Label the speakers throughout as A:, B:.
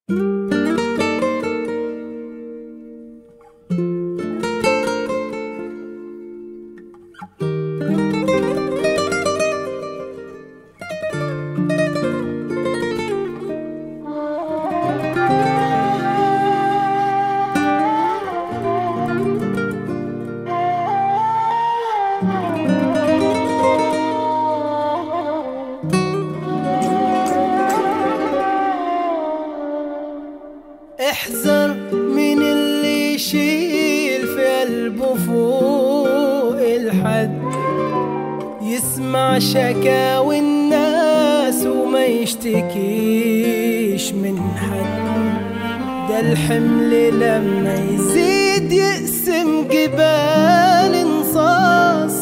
A: احذر من اللي يشيل في قلبه فوق الحد، يسمع شكاوي الناس وما يشتكيش من حد. ده الحمل لما يزيد يقسم جبال انصاص،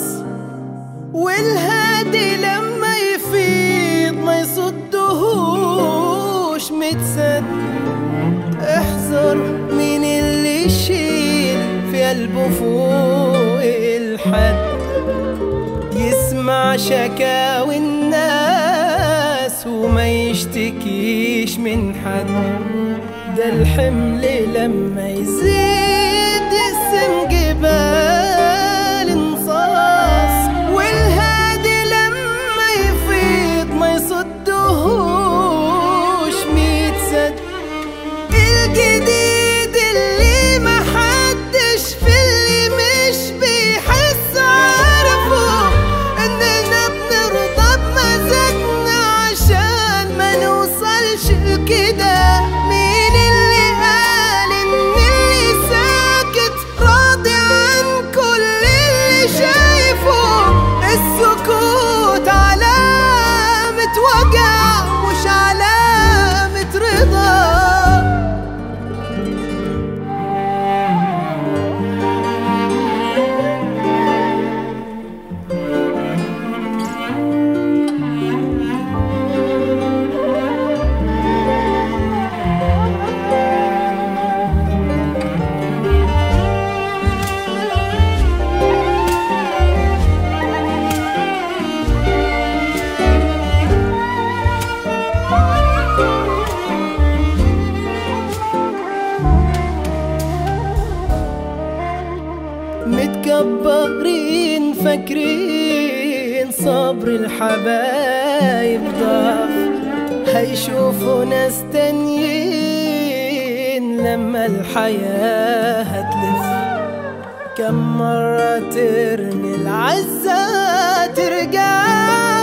A: والهادي لما يفيض ما يصدهوش متسد. احذر من اللي يشيل في قلبه فوق الحد، يسمع شكاوي الناس وما يشتكيش من حد. ده الحمل لما يزيد يقسم جبال انصاص، والهادي لما يفيض ما يصدهوش ميت سد. الجديد اللي محدش في اللي مش بيحس عارفه، اننا بنرضى بمزاجنا عشان ما نوصلش لكده. مين اللي قال ان اللي ساكت راضي عن كل اللي شايفه؟ السكوت علامة وجع مش علامة رضا. متكبرين فاكرين صبر الحبايب ضعف، هيشوفوا ناس تانيين لما الحياة هتلف. كم مرة ترمي العزة ترجع